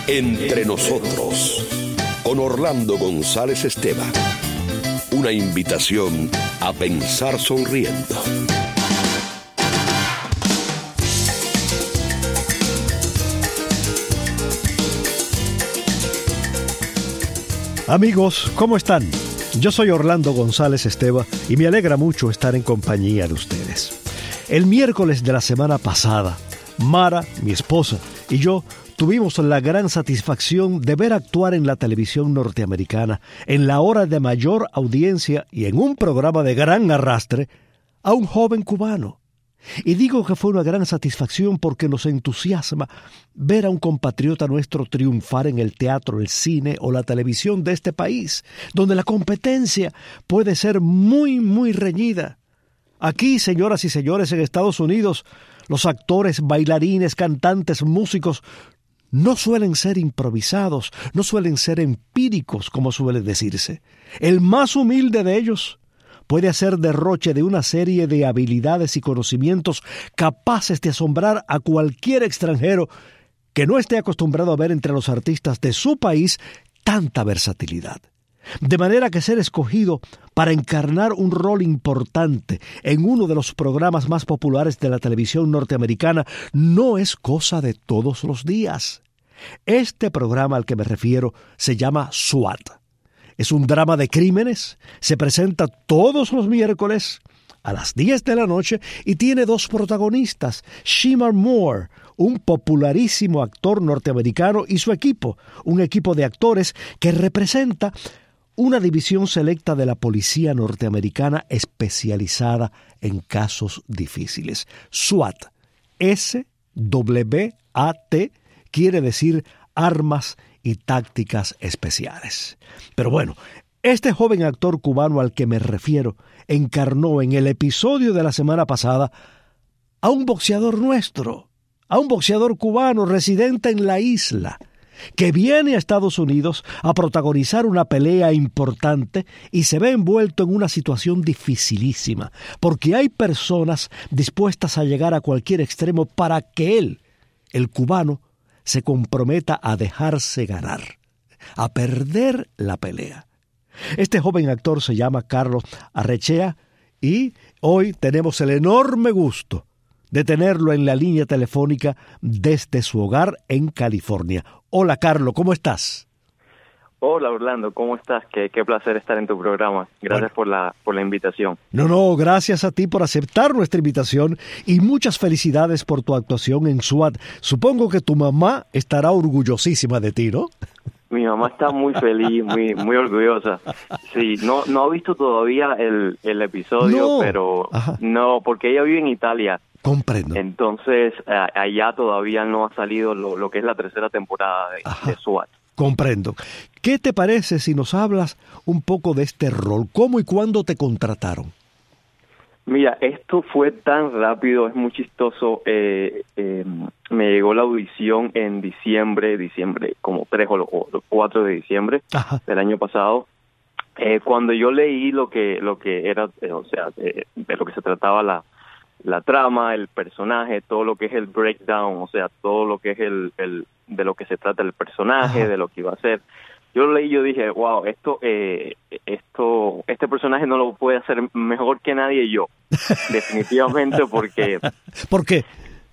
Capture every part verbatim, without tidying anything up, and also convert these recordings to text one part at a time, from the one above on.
Entre nosotros, con Orlando González Esteban. Una invitación a pensar sonriendo. Amigos, ¿cómo están? Yo soy Orlando González Esteban y me alegra mucho estar en compañía de ustedes. El miércoles de la semana pasada, Mara, mi esposa, y yo tuvimos la gran satisfacción de ver actuar en la televisión norteamericana, en la hora de mayor audiencia y en un programa de gran arrastre, a un joven cubano. Y digo que fue una gran satisfacción porque nos entusiasma ver a un compatriota nuestro triunfar en el teatro, el cine o la televisión de este país, donde la competencia puede ser muy, muy reñida. Aquí, señoras y señores, en Estados Unidos, los actores, bailarines, cantantes, músicos no suelen ser improvisados, no suelen ser empíricos, como suele decirse. El más humilde de ellos puede hacer derroche de una serie de habilidades y conocimientos capaces de asombrar a cualquier extranjero que no esté acostumbrado a ver entre los artistas de su país tanta versatilidad. De manera que ser escogido para encarnar un rol importante en uno de los programas más populares de la televisión norteamericana no es cosa de todos los días. Este programa al que me refiero se llama SWAT. Es un drama de crímenes, se presenta todos los miércoles a las diez de la noche y tiene dos protagonistas, Shemar Moore, un popularísimo actor norteamericano, y su equipo, un equipo de actores que representa una división selecta de la policía norteamericana especializada en casos difíciles. SWAT, S W A T, quiere decir armas y tácticas especiales. Pero bueno, este joven actor cubano al que me refiero encarnó en el episodio de la semana pasada a un boxeador nuestro, a un boxeador cubano residente en la isla, que viene a Estados Unidos a protagonizar una pelea importante y se ve envuelto en una situación dificilísima, porque hay personas dispuestas a llegar a cualquier extremo para que él, el cubano, se comprometa a dejarse ganar, a perder la pelea. Este joven actor se llama Carlos Arrechea y hoy tenemos el enorme gusto de tenerlo en la línea telefónica desde su hogar en California. Hola, Carlos, ¿cómo estás? Hola, Orlando, ¿cómo estás? Qué, qué placer estar en tu programa. Gracias bueno. por la por la invitación. No, no, gracias a ti por aceptar nuestra invitación y muchas felicidades por tu actuación en SWAT. Supongo que tu mamá estará orgullosísima de ti, ¿no? Mi mamá está muy feliz, muy muy orgullosa. Sí, no no ha visto todavía el, el episodio, no. pero Ajá. no, porque ella vive en Italia. Comprendo. Entonces, allá todavía no ha salido lo, lo que es la tercera temporada de, de SWAT. Comprendo. ¿Qué te parece si nos hablas un poco de este rol? ¿Cómo y cuándo te contrataron? Mira, esto fue tan rápido, es muy chistoso. Eh, eh, me llegó la audición en diciembre, diciembre, como tres o cuatro de diciembre Ajá. del año pasado. Eh, cuando yo leí lo que lo que era, eh, o sea, de, de lo que se trataba la la trama, el personaje, todo lo que es el breakdown, o sea, todo lo que es el, el de lo que se trata el personaje, Ajá. de lo que iba a ser. Yo lo leí y yo dije, wow, esto, eh, esto, este personaje no lo puede hacer mejor que nadie yo, definitivamente, porque... ¿Por qué?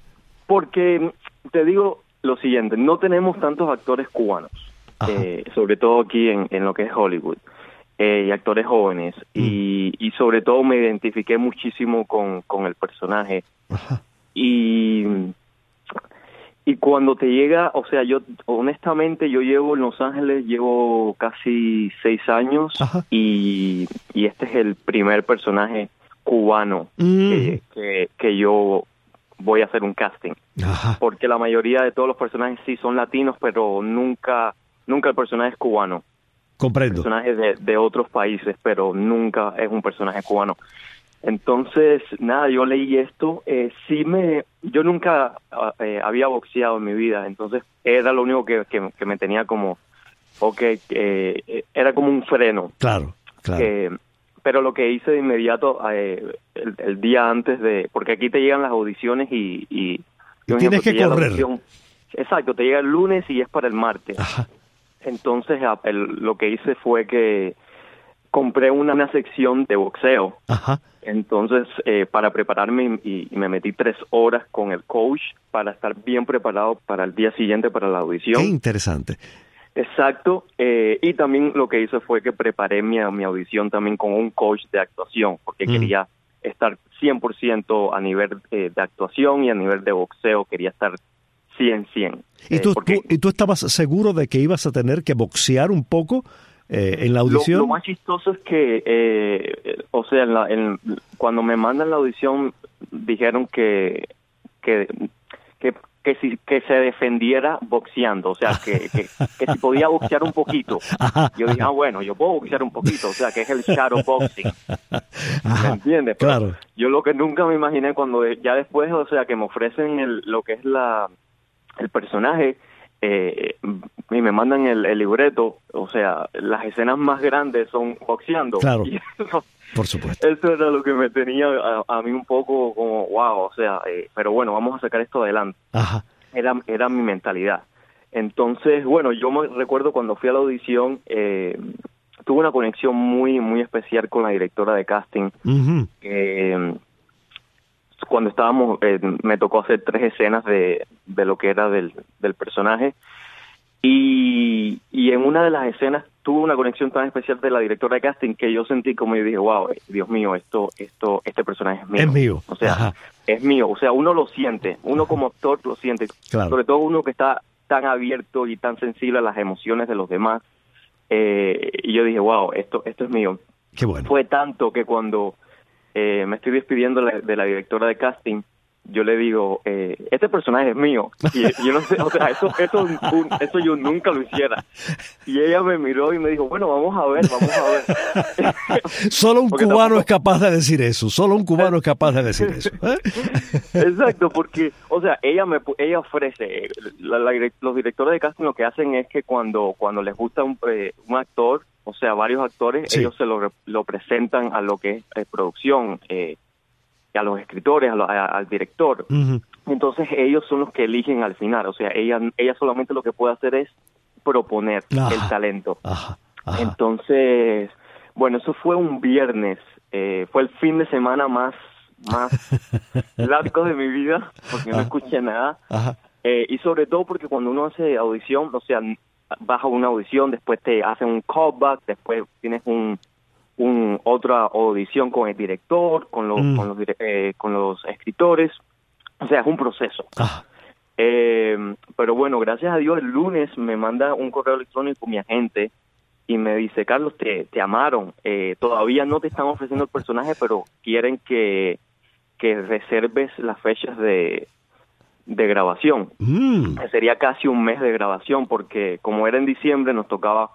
Porque, te digo lo siguiente, no tenemos tantos actores cubanos, eh, sobre todo aquí en, en lo que es Hollywood. Eh, y actores jóvenes, mm. y, y sobre todo me identifiqué muchísimo con, con el personaje. Ajá. Y, y cuando te llega, o sea, yo honestamente yo llevo en Los Ángeles, llevo casi seis años, y, y este es el primer personaje cubano mm. que, que, que yo voy a hacer un casting. Ajá. Porque la mayoría de todos los personajes sí son latinos, pero nunca, nunca el personaje es cubano. Comprendo. Personajes de, de otros países, pero nunca es un personaje cubano. Entonces, nada, yo leí esto. Eh, sí me, yo nunca eh, había boxeado en mi vida, entonces era lo único que, que, que me tenía como, ok, eh, era como un freno. Claro, claro. Eh, pero lo que hice de inmediato, eh, el, el día antes de, porque aquí te llegan las audiciones y... y, y tienes que correr. exacto, te llega el lunes y es para el martes. Ajá. Entonces el, lo que hice fue que compré una, una sección de boxeo. Ajá. Entonces, eh, para prepararme y, y me metí tres horas con el coach para estar bien preparado para el día siguiente para la audición. Qué interesante. Exacto. Eh, y también lo que hice fue que preparé mi, mi audición también con un coach de actuación, porque mm. quería estar cien por ciento a nivel eh, de actuación y a nivel de boxeo, quería estar cien, cien. ¿Y tú, eh, porque, tú, ¿Y tú estabas seguro de que ibas a tener que boxear un poco eh, en la audición? Lo, lo más chistoso es que, eh, o sea, en la, en, cuando me mandan la audición, dijeron que que, que, que, si, que se defendiera boxeando, o sea, que, que, que si podía boxear un poquito. Ajá, yo dije, ah, bueno, yo puedo boxear un poquito, o sea, que es el shadow boxing. Ajá, ¿me entiendes? Pero claro. Yo lo que nunca me imaginé cuando ya después, o sea, que me ofrecen el, lo que es la el personaje, eh, y me mandan el, el libreto, o sea, las escenas más grandes son boxeando. Claro, y eso, por supuesto. Eso era lo que me tenía a, a mí un poco como, wow, o sea, eh, pero bueno, vamos a sacar esto adelante. Ajá. Era, era mi mentalidad. Entonces, bueno, yo me recuerdo cuando fui a la audición, eh, tuve una conexión muy, muy especial con la directora de casting. Uh-huh. Eh, cuando estábamos, eh, me tocó hacer tres escenas de, de lo que era del, del personaje, y, y en una de las escenas tuve una conexión tan especial de la directora de casting que yo sentí como y dije, wow, Dios mío, esto, esto, este personaje es mío. Es mío. O sea, ajá, es mío. O sea, uno lo siente, uno como actor lo siente, claro. Sobre todo uno que está tan abierto y tan sensible a las emociones de los demás. Eh, y yo dije, wow, esto, esto es mío. Qué bueno. Fue tanto que cuando Eh, me estoy despidiendo de la, de la directora de casting, yo le digo, eh, este personaje es mío. Y yo no sé, o sea, eso, eso, un, eso yo nunca lo hiciera. Y ella me miró y me dijo, bueno, vamos a ver, vamos a ver. Solo un porque cubano tampoco... es capaz de decir eso, solo un cubano es capaz de decir eso. ¿Eh? Exacto, porque, o sea, ella me ella ofrece, la, la, los directores de casting lo que hacen es que cuando, cuando les gusta un, eh, un actor, o sea, varios actores, sí. ellos se lo, lo presentan a lo que es eh, producción, eh, a los escritores, a lo, a, al director. Uh-huh. Entonces ellos son los que eligen al final. O sea, ella ella solamente lo que puede hacer es proponer ajá. el talento. Ajá. Ajá. Entonces, bueno, eso fue un viernes. Eh, fue el fin de semana más, más largo de mi vida, porque no escuché nada. Eh, y sobre todo porque cuando uno hace audición, o sea, vas a una audición, después te hacen un callback, después tienes un, un otra audición con el director, con los, mm. con los, eh, con los escritores, o sea, es un proceso. Ah. Eh, pero bueno, gracias a Dios, el lunes me manda un correo electrónico mi agente y me dice, Carlos, te, te amaron, eh, todavía no te están ofreciendo el personaje, pero quieren que, que reserves las fechas de de grabación. Mm. Sería casi un mes de grabación, porque como era en diciembre, nos tocaba,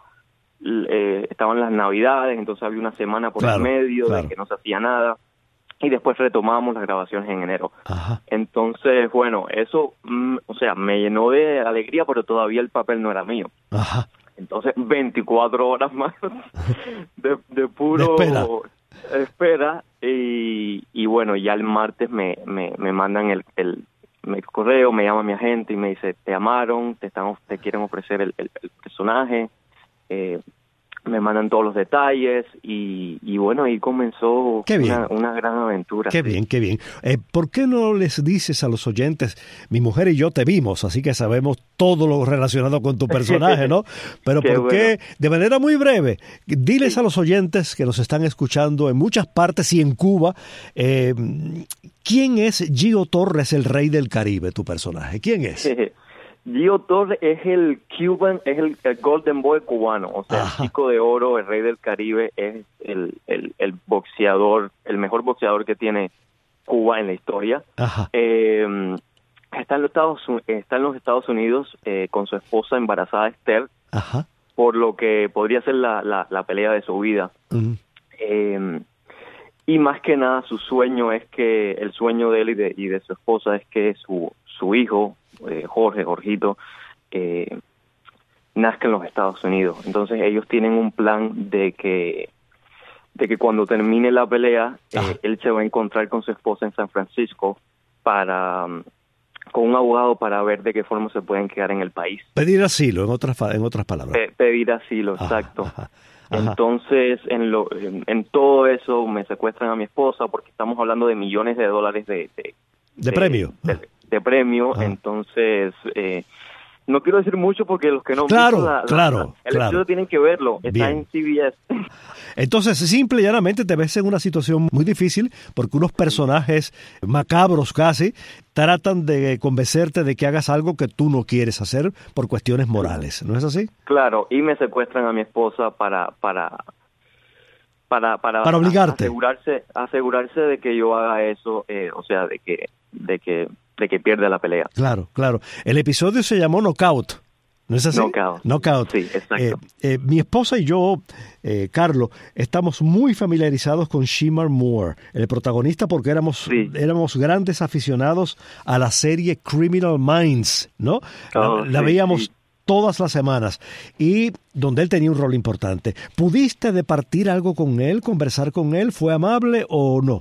eh, estaban las Navidades, entonces había una semana por claro, el medio claro. de que no se hacía nada, y después retomamos las grabaciones en enero. Ajá. Entonces, bueno, eso, mm, o sea, me llenó de alegría, pero todavía el papel no era mío. Ajá. Entonces, veinticuatro horas más de, de puro de espera, espera y, y bueno, ya el martes me, me, me mandan el, el me correo, me llama mi agente y me dice, te amaron, te están te quieren ofrecer el, el, el personaje, eh, me mandan todos los detalles y, y bueno, ahí comenzó una, una gran aventura. Qué sí. bien, qué bien. Eh, ¿Por qué no les dices a los oyentes, mi mujer y yo te vimos, así que sabemos todo lo relacionado con tu personaje, ¿no? Pero qué ¿por qué, bueno. de manera muy breve, diles sí. a los oyentes que nos están escuchando en muchas partes y en Cuba, eh, ¿quién es Gio Torres, el rey del Caribe, tu personaje? ¿Quién es? Gio Torres es el Cuban, es el, el Golden Boy cubano, o sea, Ajá. el chico de oro, el rey del Caribe, es el, el, el boxeador, el mejor boxeador que tiene Cuba en la historia. Eh, está en los Estados, está en los Estados Unidos eh, con su esposa embarazada Esther, Ajá. por lo que podría ser la, la, la pelea de su vida. Uh-huh. Eh, y más que nada su sueño es que, el sueño de él y de, y de su esposa es que su, su hijo, eh, Jorge, Jorgito, eh, nazca en los Estados Unidos. Entonces ellos tienen un plan de que de que cuando termine la pelea, eh, él se va a encontrar con su esposa en San Francisco para, con un abogado para ver de qué forma se pueden quedar en el país. Pedir asilo, en otras en otras palabras. Pe- pedir asilo, ajá, exacto. Ajá, ajá. Entonces, en, lo, en, en todo eso me secuestran a mi esposa porque estamos hablando de millones de dólares de... ¿De, de, de premio? De, de, de premio, ajá. Entonces... Eh, no quiero decir mucho porque los que no claro, han visto la, la, claro, la, el claro. estudio tienen que verlo, está Bien. en C B S. Entonces, simple y llanamente te ves en una situación muy difícil porque unos personajes macabros casi tratan de convencerte de que hagas algo que tú no quieres hacer por cuestiones morales, ¿no es así? Claro, y me secuestran a mi esposa para para para para, para obligarte, asegurarse asegurarse de que yo haga eso, eh, o sea, de que de que de que pierda la pelea. Claro, claro. El episodio se llamó Knockout, ¿no es así? Knockout. Knockout. Sí, exacto. Eh, eh, mi esposa y yo, eh, Carlos, estamos muy familiarizados con Shemar Moore, el protagonista, porque éramos, sí. éramos grandes aficionados a la serie Criminal Minds, ¿no? Oh, la, la sí, veíamos sí. todas las semanas y donde él tenía un rol importante. ¿Pudiste departir algo con él, conversar con él? ¿Fue amable o no?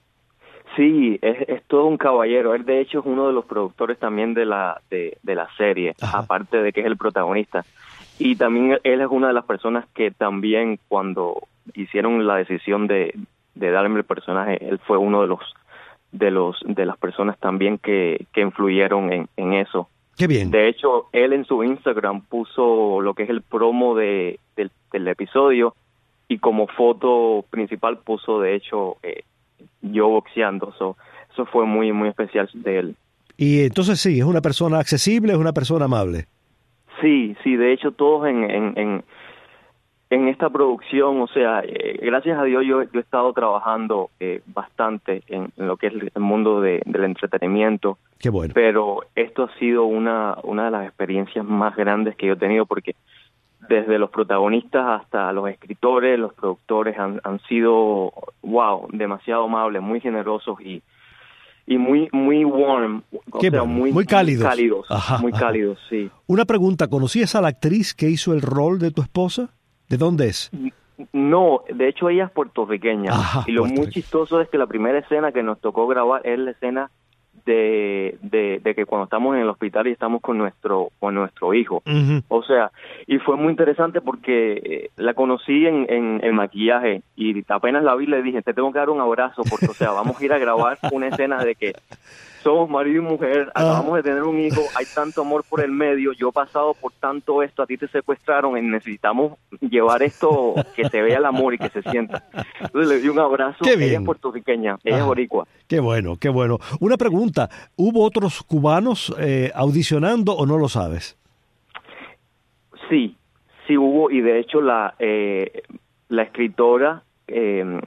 Sí, es, es todo un caballero. Él, de hecho, es uno de los productores también de la de, de la serie, ajá, aparte de que es el protagonista. Y también él es una de las personas que también, cuando hicieron la decisión de, de darme el personaje, él fue uno de los de los de las personas también que, que influyeron en, en eso. Qué bien. De hecho, él en su Instagram puso lo que es el promo de del, del episodio y como foto principal puso, de hecho, eh, yo boxeando. So, eso fue muy muy especial de él. Y entonces sí, es una persona accesible, es una persona amable. Sí, sí, de hecho todos en en, en, en esta producción, o sea, eh, gracias a Dios yo, yo he estado trabajando eh, bastante en, en lo que es el mundo de, del entretenimiento. Qué bueno. Pero esto ha sido una, una de las experiencias más grandes que yo he tenido porque desde los protagonistas hasta los escritores, los productores han, han sido, wow, demasiado amables, muy generosos y y muy muy warm, o sea, bueno, muy, muy cálidos. Muy cálidos, ajá, muy ajá. cálidos, sí. Una pregunta, ¿conocías a la actriz que hizo el rol de tu esposa? ¿De dónde es? No, de hecho ella es puertorriqueña. Ajá, y lo Puerto muy chistoso es que la primera escena que nos tocó grabar es la escena de, de, de que cuando estamos en el hospital y estamos con nuestro con nuestro hijo. Uh-huh. O sea, y fue muy interesante porque eh, la conocí en, en, en maquillaje y apenas la vi le dije, te tengo que dar un abrazo porque, o sea, vamos a ir a grabar una escena de que somos marido y mujer, acabamos de tener un hijo, hay tanto amor por el medio, yo he pasado por tanto esto, a ti te secuestraron y necesitamos llevar esto, que se vea el amor y que se sienta. Entonces le di un abrazo. Qué bien. Ella es puertorriqueña, ella Ajá. es boricua. Qué bueno, qué bueno. Una pregunta, ¿hubo otros cubanos eh, audicionando o no lo sabes? Sí, sí hubo, y de hecho la, eh, la escritora... Eh,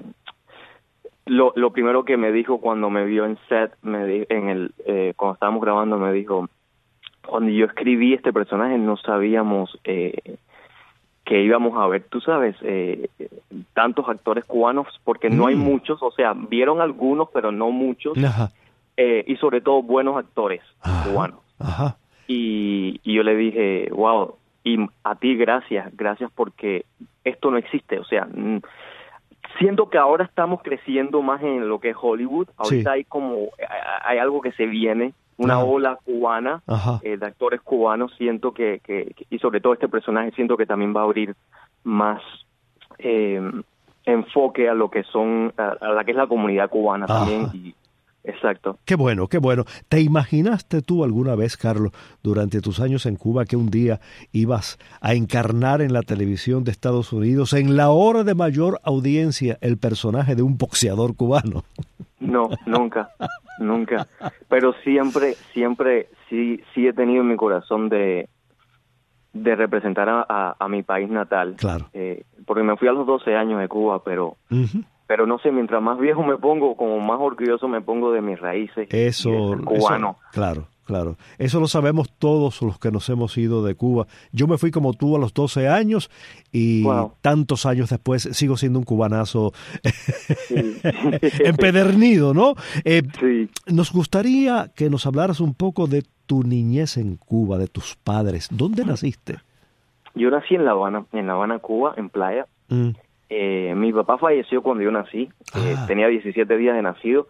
Lo, lo primero que me dijo cuando me vio en set, me di, en el eh, cuando estábamos grabando, me dijo, cuando yo escribí este personaje no sabíamos eh, que íbamos a ver, tú sabes, eh, tantos actores cubanos, porque no mm. hay muchos, o sea, vieron algunos, pero no muchos, eh, y sobre todo buenos actores ajá, cubanos. Ajá. Y, y yo le dije, wow, y a ti gracias, gracias porque esto no existe, o sea... Mm, siento que ahora estamos creciendo más en lo que es Hollywood. Ahorita sí. hay como, hay algo que se viene, una Ajá. ola cubana eh, de actores cubanos. Siento que, que, y sobre todo este personaje, siento que también va a abrir más eh, enfoque a lo que son, a, a la que es la comunidad cubana Ajá. también. Y, exacto. Qué bueno, qué bueno. ¿Te imaginaste tú alguna vez, Carlos, durante tus años en Cuba, que un día ibas a encarnar en la televisión de Estados Unidos, en la hora de mayor audiencia, el personaje de un boxeador cubano? No, nunca, nunca. Pero siempre, siempre, sí, sí he tenido en mi corazón de, de representar a, a, a mi país natal. Claro. Eh, porque me fui a los doce años de Cuba, pero... Uh-huh. Pero no sé, mientras más viejo me pongo, como más orgulloso me pongo de mis raíces. Eso, cubano. Eso, claro, claro. Eso lo sabemos todos los que nos hemos ido de Cuba. Yo me fui como tú a los doce años y wow. tantos años después sigo siendo un cubanazo sí. empedernido, ¿no? Eh, sí. Nos gustaría que nos hablaras un poco de tu niñez en Cuba, de tus padres. ¿Dónde naciste? Yo nací en La Habana, en La Habana, Cuba, en Playa. Mm. Eh, mi papá falleció cuando yo nací, ah. eh, tenía diecisiete días de nacido,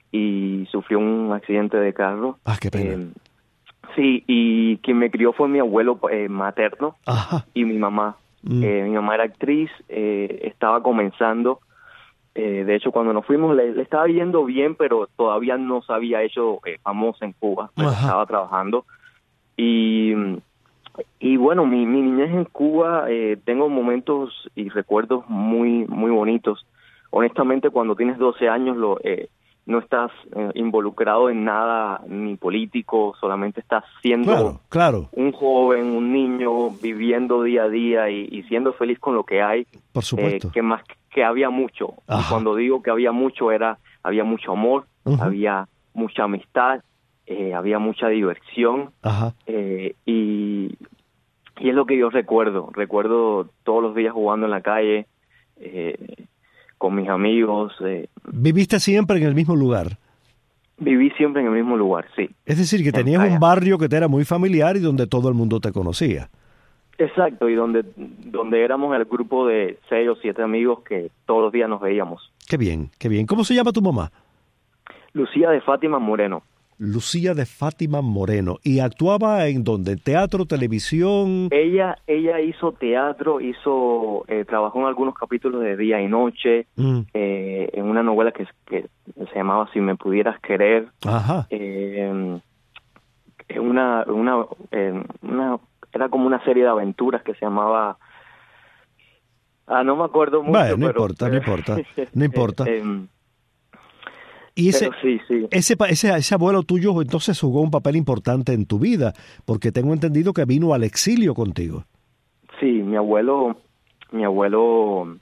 y sufrió un accidente de carro. Ah, qué pena. Eh, sí, y quien me crió fue mi abuelo eh, materno. Ajá. Y mi mamá. Mm. Eh, mi mamá era actriz, eh, estaba comenzando. Eh, de hecho, cuando nos fuimos, le, le estaba yendo bien, pero todavía no se había hecho eh, famosa en Cuba. Pero estaba trabajando. Y, y bueno, mi, mi niñez en Cuba, eh, tengo momentos y recuerdos muy, muy bonitos. Honestamente, cuando tienes doce años, lo, eh, no estás eh, involucrado en nada ni político, solamente estás siendo claro, claro. un joven, un niño, viviendo día a día y, y siendo feliz con lo que hay. Por supuesto. Eh, que más que había mucho. Ajá. Y cuando digo que había mucho, era había mucho amor, uh-huh. había mucha amistad, eh, había mucha diversión. Ajá. Eh, y, y es lo que yo recuerdo. Recuerdo todos los días jugando en la calle, eh, con mis amigos. Eh. ¿Viviste siempre en el mismo lugar? Viví siempre en el mismo lugar, sí. Es decir, que tenías un barrio que te era muy familiar y donde todo el mundo te conocía. Exacto, y donde donde éramos el grupo de seis o siete amigos que todos los días nos veíamos. Qué bien, qué bien. ¿Cómo se llama tu mamá? Lucía de Fátima Moreno. Lucía de Fátima Moreno. ¿Y actuaba en dónde? ¿Teatro, televisión? Ella ella hizo teatro, hizo eh, trabajó en algunos capítulos de Día y Noche, mm. eh, en una novela que, que se llamaba Si me pudieras querer. Ajá. Eh, una una eh, una era como una serie de aventuras que se llamaba... Ah, no me acuerdo mucho, bueno, no pero... importa, no importa, no importa. eh, eh, y ese, sí, sí. Ese, ese, ese abuelo tuyo entonces jugó un papel importante en tu vida, porque tengo entendido que vino al exilio contigo. Sí, mi abuelo, mi abuelo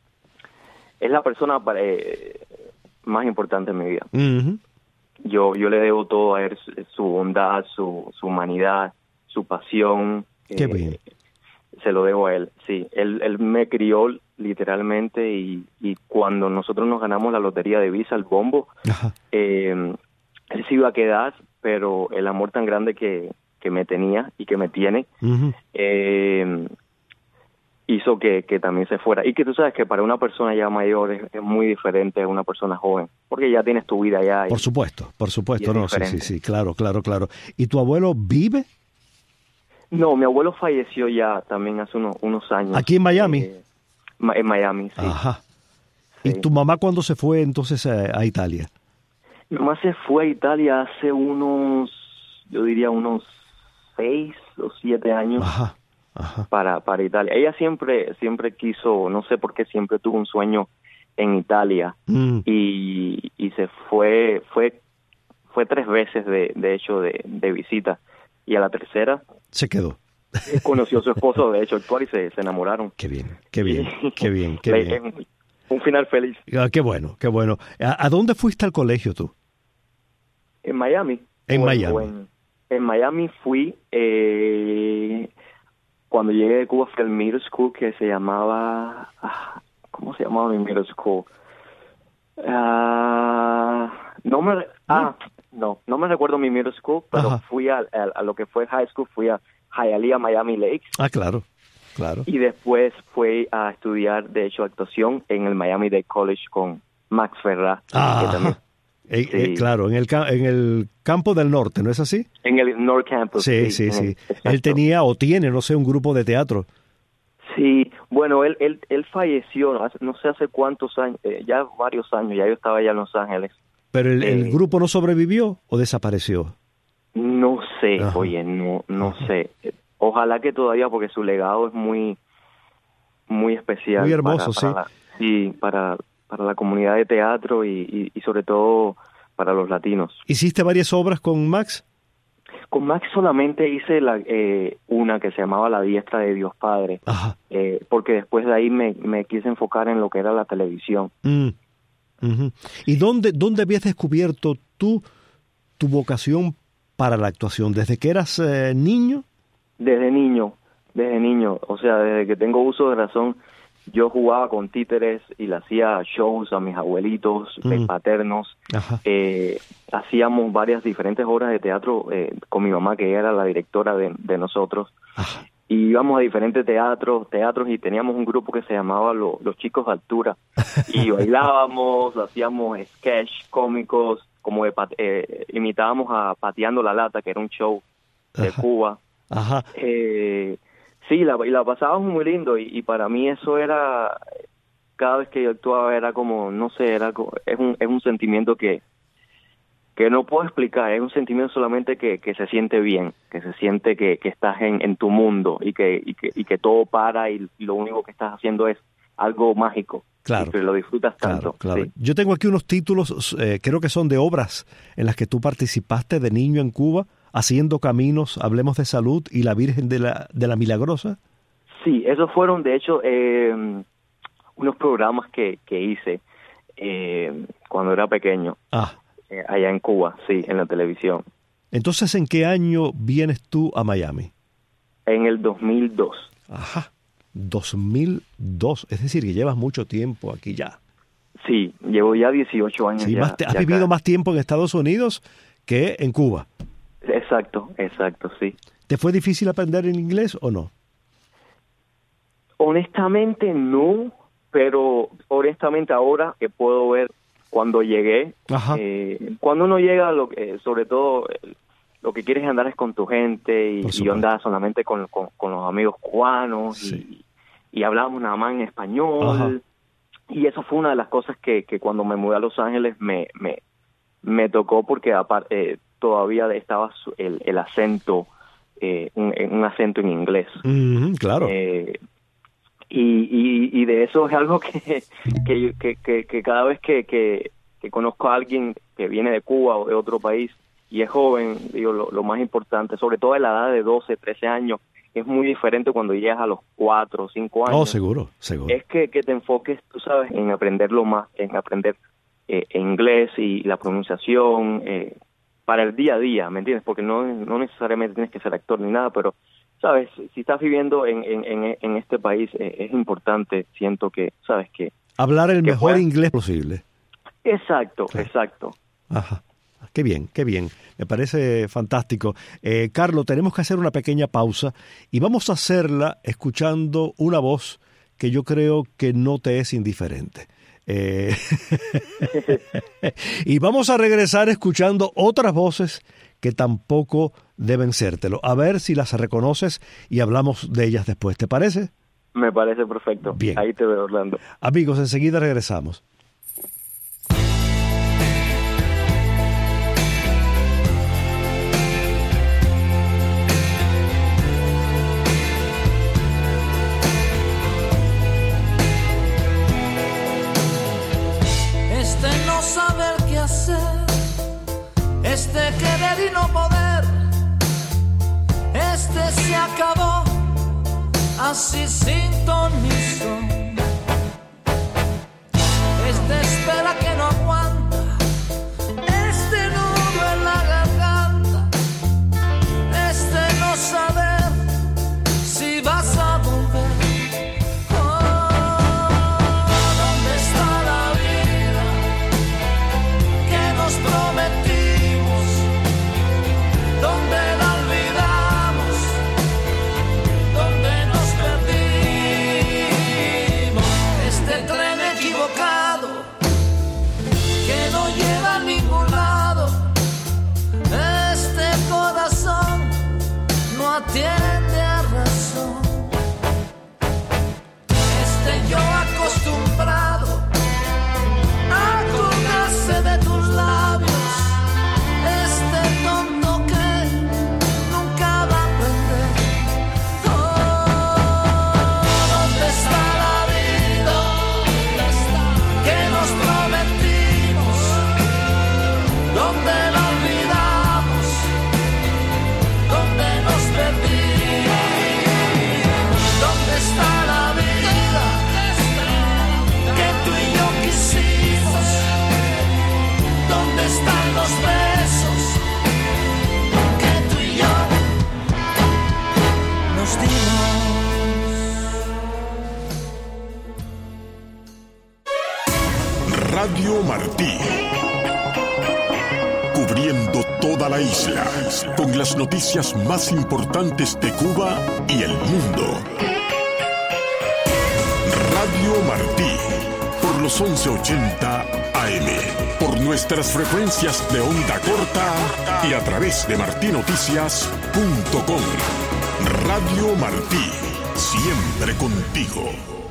es la persona para, eh, más importante en mi vida. Uh-huh. Yo, yo le debo todo a él, su bondad, su, su humanidad, su pasión. Qué eh, bien. Se lo debo a él, sí. Él, él me crió literalmente y, y cuando nosotros nos ganamos la lotería de Visa, el bombo, eh, él se iba a quedar, pero el amor tan grande que, que me tenía y que me tiene, uh-huh. eh, hizo que, que también se fuera. Y que tú sabes que para una persona ya mayor es, es muy diferente a una persona joven, porque ya tienes tu vida ya. Por y, supuesto, por supuesto, no, sí, sí, sí, claro, claro, claro. ¿Y tu abuelo vive? No, mi abuelo falleció ya también hace unos, unos años. ¿Aquí en Miami? Eh, en Miami, sí. Ajá. Sí. ¿Y tu mamá cuándo se fue entonces a, a Italia? Mi mamá se fue a Italia hace unos, yo diría unos seis o siete años. Ajá. Ajá. Para, para Italia. Ella siempre, siempre quiso, no sé por qué, siempre tuvo un sueño en Italia mm. y, y se fue, fue, fue tres veces de, de hecho de, de visita. Y a la tercera se quedó. Conoció a su esposo, de hecho, actual, y se, se enamoraron. Qué bien, qué bien, qué bien, qué bien. Un final feliz. Ah, qué bueno, qué bueno. ¿A, a dónde fuiste al colegio tú? En Miami. En o Miami. En, en Miami fui, eh, cuando llegué de Cuba fui al middle school que se llamaba, ah, ¿cómo se llamaba mi middle school? Uh, no me, ah, no, no me recuerdo mi middle school, pero Ajá. fui a, a, a lo que fue high school, fui a Hialeah, Miami Lakes. Ah, claro, claro. Y después fui a estudiar, de hecho, actuación en el Miami-Dade College con Max Ferrá. Ah, que también, eh, sí. eh, claro, en el, en el campo del norte, ¿no es así? En el North Campus. Sí, sí, sí. sí. El, él tenía o tiene, no sé, un grupo de teatro. Sí, bueno, él él, él falleció, hace, no sé hace cuántos años, eh, ya varios años, ya yo estaba allá en Los Ángeles. ¿Pero el, eh, el grupo no sobrevivió o desapareció? No sé, Ajá. oye, no no Ajá. sé. Ojalá que todavía, porque su legado es muy muy especial. Muy hermoso, para, sí. Para la, sí, para, para la comunidad de teatro y, y, y sobre todo para los latinos. ¿Hiciste varias obras con Max? Con Max solamente hice la, eh, una que se llamaba La Diestra de Dios Padre, eh, porque después de ahí me, me quise enfocar en lo que era la televisión. Mm. Uh-huh. ¿Y dónde, dónde habías descubierto tú tu vocación para la actuación? ¿Desde que eras eh, niño? Desde niño, desde niño. O sea, desde que tengo uso de razón, yo jugaba con títeres y le hacía shows a mis abuelitos mm. paternos. Eh, hacíamos varias diferentes obras de teatro eh, con mi mamá, que era la directora de, de nosotros. Ajá. Y íbamos a diferentes teatros, teatros y teníamos un grupo que se llamaba lo, Los Chicos de Altura. Y bailábamos, hacíamos sketch cómicos como de pat- eh, imitábamos a Pateando la Lata, que era un show de Ajá. Cuba. Ajá. Eh, sí, la, y la pasábamos muy lindo, y, y para mí eso era, cada vez que yo actuaba era como, no sé, era como, es un es un sentimiento que que no puedo explicar, es un sentimiento solamente que, que se siente bien, que se siente que, que estás en, en tu mundo y que, y que y que todo para y, y lo único que estás haciendo es algo mágico. Claro. Y que lo disfrutas tanto. Claro, claro. Sí. Yo tengo aquí unos títulos, eh, creo que son de obras en las que tú participaste de niño en Cuba, Haciendo Caminos, Hablemos de Salud y La Virgen de la, de la Milagrosa. Sí, esos fueron de hecho eh, unos programas que, que hice eh, cuando era pequeño. Ah. Eh, allá en Cuba, sí, en la televisión. Entonces, ¿en qué año vienes tú a Miami? En el dos mil dos. Ajá, dos mil dos, es decir, que llevas mucho tiempo aquí ya. Sí, llevo ya dieciocho años. Sí, ya, más te, has ya vivido acá. más tiempo en Estados Unidos que en Cuba. Exacto, exacto, sí. ¿Te fue difícil aprender el inglés o no? Honestamente no, pero honestamente ahora que puedo ver cuando llegué, eh, cuando uno llega, lo que, sobre todo eh, lo que quieres andar es con tu gente, y, y yo andaba solamente con, con, con los amigos cubanos, sí. y, y hablábamos nada más en español. Ajá. Y eso fue una de las cosas que, que cuando me mudé a Los Ángeles me me, me tocó, porque aparte eh, todavía estaba el, el acento, eh, un, un acento en inglés. Mm, claro. Eh, Y, y, y de eso es algo que, que, que, que, que cada vez que, que, que conozco a alguien que viene de Cuba o de otro país y es joven, digo, lo, lo más importante, sobre todo a la edad de doce, trece años, es muy diferente cuando llegas a los cuatro o cinco años. Oh, seguro, seguro. Es que, que te enfoques, tú sabes, en aprenderlo más, en aprender eh, inglés y la pronunciación eh, para el día a día, ¿me entiendes? Porque no, no necesariamente tienes que ser actor ni nada, pero sabes, si estás viviendo en, en, en este país, eh, es importante, siento que, sabes que... Hablar el que mejor puedas... inglés posible. Exacto, claro. exacto. Ajá, qué bien, qué bien, me parece fantástico. Eh, Carlos, tenemos que hacer una pequeña pausa y vamos a hacerla escuchando una voz que yo creo que no te es indiferente. Eh... y vamos a regresar escuchando otras voces que tampoco deben sértelo. A ver si las reconoces y hablamos de ellas después. ¿Te parece? Me parece perfecto. Bien. Ahí te veo, Orlando. Amigos, enseguida regresamos. Este no saber qué hacer, este querer y no poder, este se acabó así sin ton ni son. Este espera que no aguanta, este nudo en la garganta, este no saber si vas a volver. Prometimos, donde la olvidamos, donde nos perdimos. Este tren equivocado que no lleva a ningún lado, este corazón no atiende a razón. Este yo acostumbrado a acordarse de tus labios, este tonto que nunca va a aprender. Oh, ¿dónde está la vida que nos prometimos? ¿Dónde la olvidamos? ¿Dónde nos perdimos? ¿Dónde está la vida que tú y yo quisimos? ¿Dónde están los besos que tú y yo nos dimos? Radio Martí, cubriendo toda la isla con las noticias más importantes de Cuba y el mundo. Radio Martí, por los once ochenta A M, por nuestras frecuencias de onda corta y a través de martí noticias punto com. Radio Martí, siempre contigo.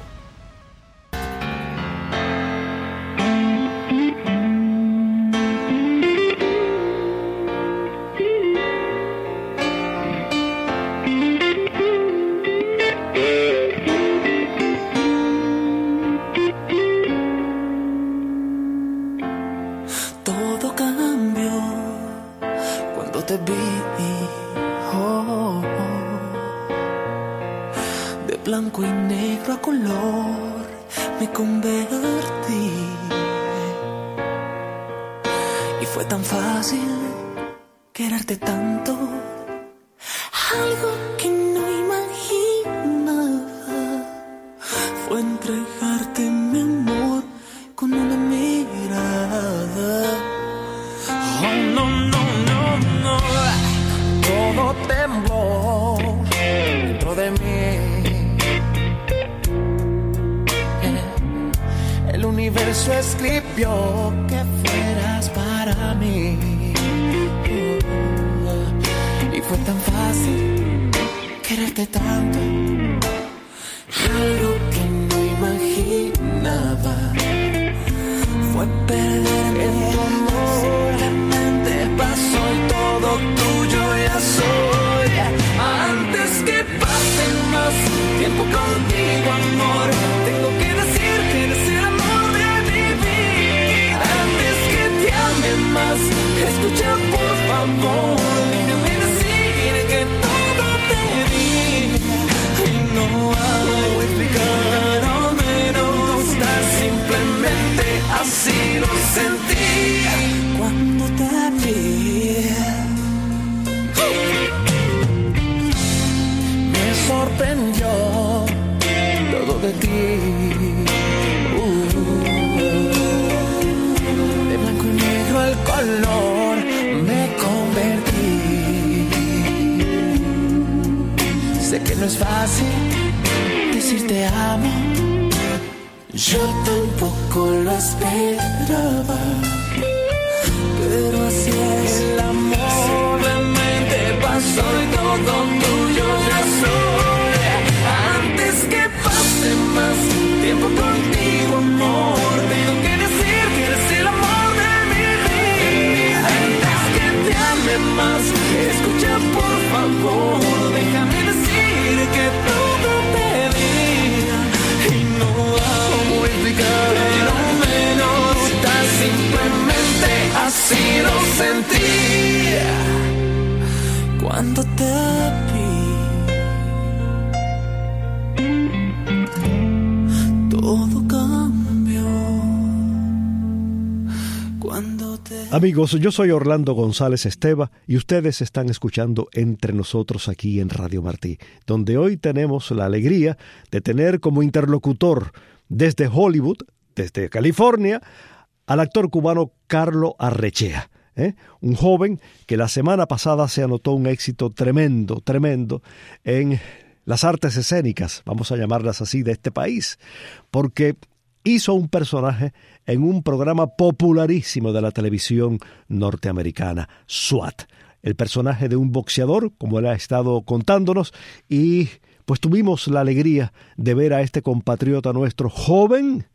Amigos, yo soy Orlando González Esteva y ustedes están escuchando Entre Nosotros aquí en Radio Martí, donde hoy tenemos la alegría de tener como interlocutor desde Hollywood, desde California, al actor cubano Carlo Arrechea, ¿eh? un joven que la semana pasada se anotó un éxito tremendo, tremendo en las artes escénicas, vamos a llamarlas así, de este país, porque hizo un personaje en un programa popularísimo de la televisión norteamericana, SWAT, el personaje de un boxeador, como él ha estado contándonos, y pues tuvimos la alegría de ver a este compatriota nuestro joven,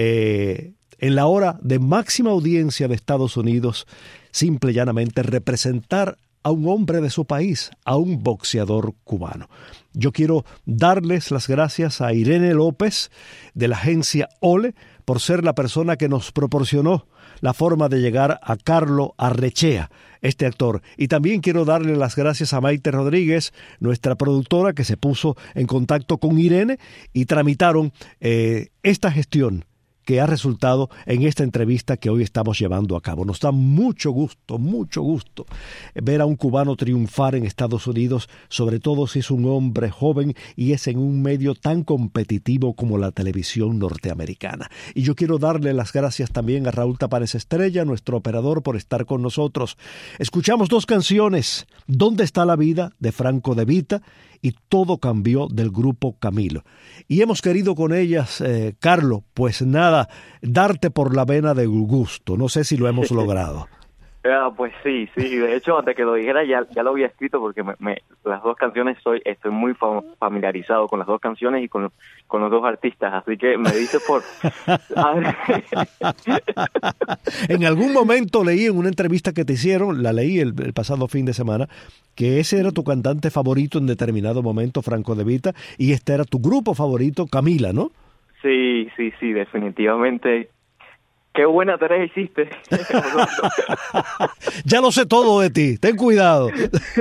eh, en la hora de máxima audiencia de Estados Unidos, simple y llanamente representar a un hombre de su país, a un boxeador cubano. Yo quiero darles las gracias a Irene López de la agencia Ole por ser la persona que nos proporcionó la forma de llegar a Carlo Arrechea, este actor. Y también quiero darle las gracias a Maite Rodríguez, nuestra productora, que se puso en contacto con Irene y tramitaron eh, esta gestión que ha resultado en esta entrevista que hoy estamos llevando a cabo. Nos da mucho gusto, mucho gusto ver a un cubano triunfar en Estados Unidos, sobre todo si es un hombre joven y es en un medio tan competitivo como la televisión norteamericana. Y yo quiero darle las gracias también a Raúl Tapares Estrella, nuestro operador, por estar con nosotros. Escuchamos dos canciones, ¿Dónde está la vida?, de Franco De Vita, y todo cambió del grupo Camilo. Y hemos querido con ellas, eh, Carlos, pues nada, darte por la vena de gusto. No sé si lo hemos logrado. Ah, pues sí, sí. De hecho, antes que lo dijera ya, ya lo había escrito porque me, me, las dos canciones soy estoy muy familiarizado con las dos canciones y con, con los dos artistas. Así que me dice por... En algún momento leí en una entrevista que te hicieron, la leí el, el pasado fin de semana, que ese era tu cantante favorito en determinado momento, Franco De Vita, y este era tu grupo favorito, Camila, ¿no? Sí, sí, sí, definitivamente. Qué buena tarea hiciste. Ya lo sé todo de ti, ten cuidado.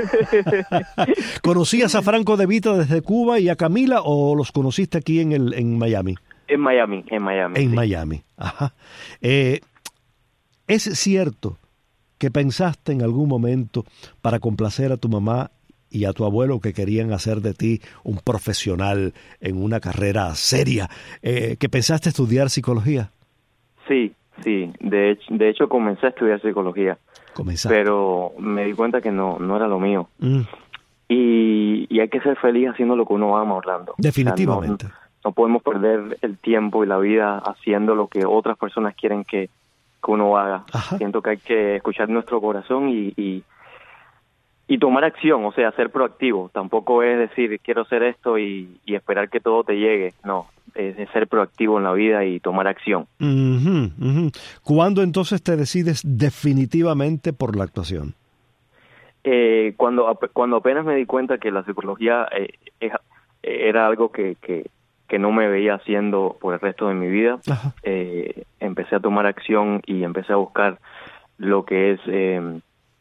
¿Conocías a Franco De Vita desde Cuba y a Camila o los conociste aquí en el en Miami? En Miami, en Miami. En sí. Miami, ajá. Eh, ¿Es cierto que pensaste en algún momento para complacer a tu mamá y a tu abuelo que querían hacer de ti un profesional en una carrera seria, eh, que pensaste estudiar psicología? Sí, sí. De hecho, de hecho comencé a estudiar psicología. Comenzaste. Pero me di cuenta que no, no era lo mío. Mm. Y, y hay que ser feliz haciendo lo que uno ama, Orlando. Definitivamente. O sea, no, no podemos perder el tiempo y la vida haciendo lo que otras personas quieren que, que uno haga. Ajá. Siento que hay que escuchar nuestro corazón y, y, y tomar acción, o sea, ser proactivo. Tampoco es decir, quiero hacer esto y, y esperar que todo te llegue. No, es, es ser proactivo en la vida y tomar acción. Uh-huh, uh-huh. ¿Cuándo entonces te decides definitivamente por la actuación? Eh, cuando cuando apenas me di cuenta que la psicología eh, era algo que, que, que no me veía haciendo por el resto de mi vida, eh, empecé a tomar acción y empecé a buscar lo que es eh,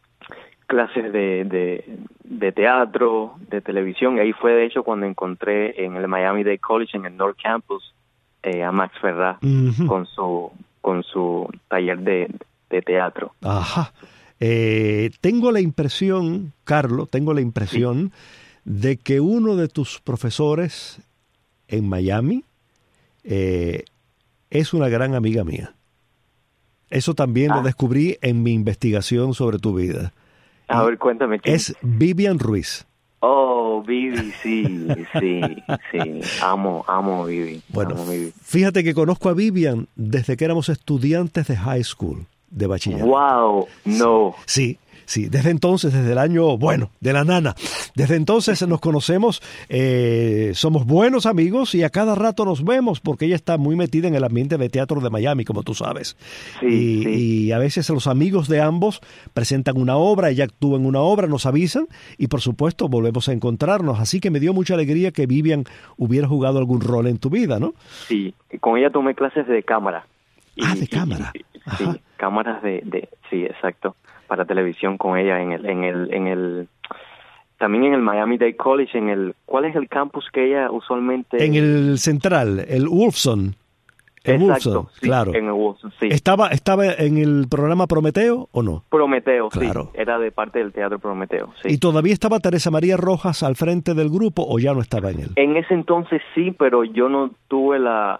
clases de, de, de teatro, de televisión, y ahí fue de hecho cuando encontré en el Miami-Dade College, en el North Campus, eh, a Max Ferrá, uh-huh. con su con su taller de, de teatro. Ajá. Eh, tengo la impresión, Carlos, tengo la impresión sí. de que uno de tus profesores en Miami eh, es una gran amiga mía. Eso también ah. lo descubrí en mi investigación sobre tu vida. A ver, cuéntame. ¿Quién? Es Vivian Ruiz. Oh, Vivi, sí, sí, sí. Amo, amo a Vivi. Bueno, amo Vivi. Fíjate que conozco a Vivian desde que éramos estudiantes de high school, de bachillerato. Wow, no. Sí, sí, desde entonces, desde el año, bueno, de la nana. Desde entonces nos conocemos, eh, somos buenos amigos y a cada rato nos vemos porque ella está muy metida en el ambiente de teatro de Miami, como tú sabes. Sí, y, sí. y a veces los amigos de ambos presentan una obra, ella actúa en una obra, nos avisan y por supuesto volvemos a encontrarnos. Así que me dio mucha alegría que Vivian hubiera jugado algún rol en tu vida, ¿no? Sí, con ella tomé clases de cámara. Y, ah, de cámara. Y, y, sí, cámaras de, de, sí, exacto, para televisión con ella en el, en el, en el, también en el Miami-Dade College, en el, ¿cuál es el campus que ella usualmente? En el central, el Wolfson. El exacto, Wolfson, sí, claro. En el Wolfson, sí. ¿Estaba, ¿Estaba en el programa Prometeo o no? Prometeo, claro. Sí, era de parte del Teatro Prometeo, sí. ¿Y todavía estaba Teresa María Rojas al frente del grupo o ya no estaba en él? En ese entonces sí, pero yo no tuve la...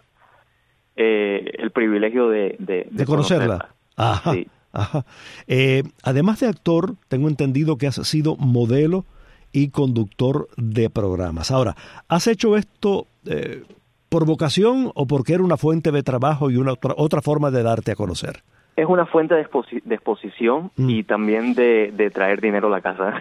Eh, el privilegio de, de, de, de conocerla. conocerla. Ajá, sí. ajá. Eh, además de actor, tengo entendido que has sido modelo y conductor de programas. Ahora, ¿has hecho esto eh, por vocación o porque era una fuente de trabajo y una otra, otra forma de darte a conocer? Es una fuente de, exposi- de exposición mm. y también de, de traer dinero a la casa.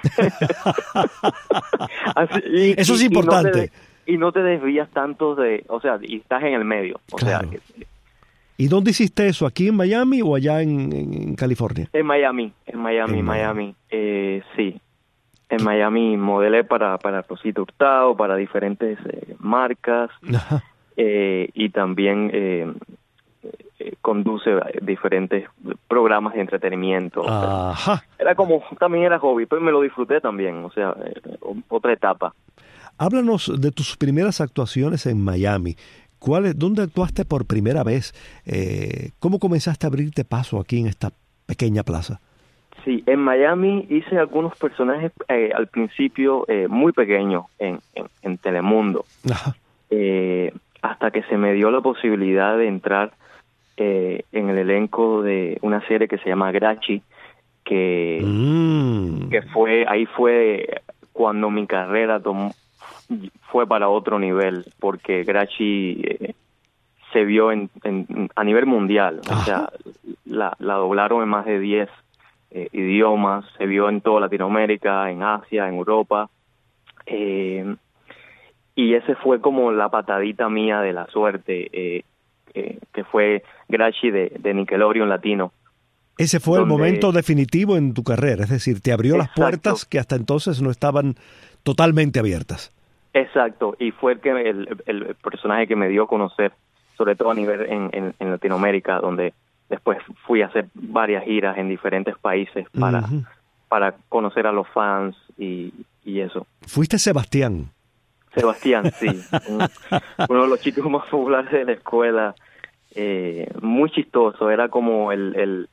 Así, y, Eso es y, importante. Y no, te, y no te desvías tanto de, o sea, y estás en el medio. O claro. sea, que, ¿Y dónde hiciste eso? ¿Aquí en Miami o allá en, en California? En Miami, en Miami, en Miami. Miami. Eh, sí, en Miami modelé para, para Rosita Hurtado, para diferentes eh, marcas eh, y también eh, eh, conduce diferentes programas de entretenimiento. Ajá. O sea, era como, también era hobby, pero me lo disfruté también, o sea, eh, otra etapa. Háblanos de tus primeras actuaciones en Miami. ¿Cuál es, ¿Dónde actuaste por primera vez? Eh, ¿Cómo comenzaste a abrirte paso aquí en esta pequeña plaza? Sí, en Miami hice algunos personajes eh, al principio eh, muy pequeños en, en, en Telemundo. Ajá. Eh, hasta que se me dio la posibilidad de entrar eh, en el elenco de una serie que se llama Grachi, que, mm. que fue, ahí fue cuando mi carrera tomó fue para otro nivel, porque Grachi eh, se vio en, en, a nivel mundial. Ajá. O sea, la, la doblaron en más de diez eh, idiomas, se vio en toda Latinoamérica, en Asia, en Europa. Eh, y ese fue como la patadita mía de la suerte, eh, eh, que fue Grachi de, de Nickelodeon Latino. Ese fue donde, el momento definitivo en tu carrera, es decir, te abrió exacto. las puertas que hasta entonces no estaban totalmente abiertas. Exacto, y fue el, que, el, el personaje que me dio a conocer, sobre todo a nivel en, en, en Latinoamérica, donde después fui a hacer varias giras en diferentes países para, uh-huh. para conocer a los fans y, y eso. ¿Fuiste Sebastián? Sebastián, sí. un, uno de los chicos más populares de la escuela, eh, muy chistoso, era como el... el